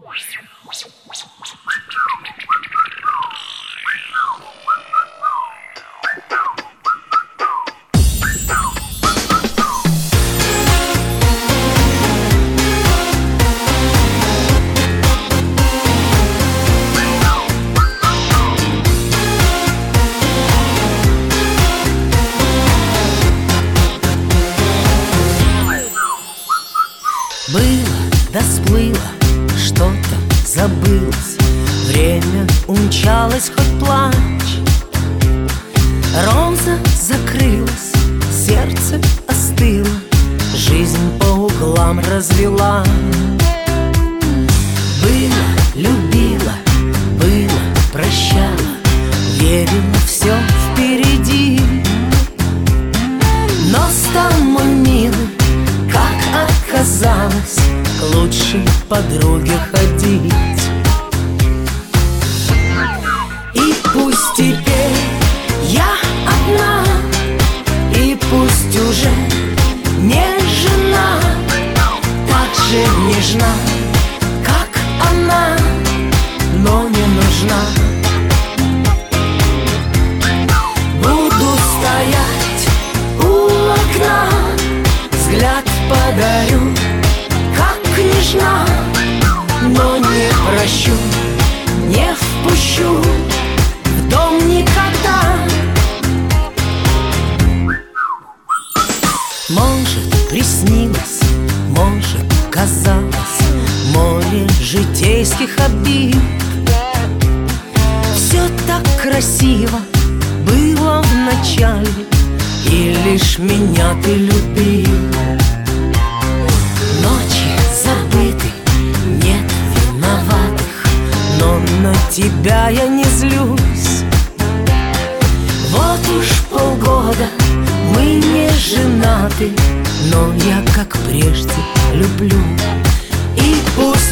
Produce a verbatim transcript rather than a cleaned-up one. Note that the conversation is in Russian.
Было да сплыло, что-то забылось, время умчалось, хоть плачь. Роза закрылась, сердце остыло, жизнь по углам развела. Было, любила, было, прощала, верила, все впереди. Но стал мой милый, как оказалось, к лучшей подруге ходить. И пусть теперь я одна, и пусть уже не жена, так же нежна, как она, но не нужна. Буду стоять у окна, взгляд подарю, как княжна, но не прощу, не впущу в дом никогда. Может, приснилось, может, казалось, море житейских обид. Все так красиво было в начале, и лишь меня ты любил. Ночи забыты, нет виноватых, но на тебя я не злюсь. Вот уж полгода мы не женаты, но я, как прежде, люблю. И пусть